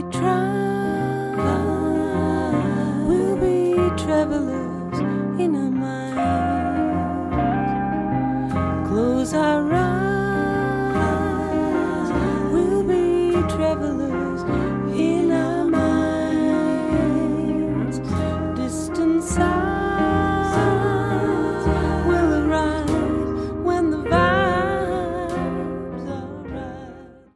We'll be travelers in our minds. Close our eyes. We'll be travelers.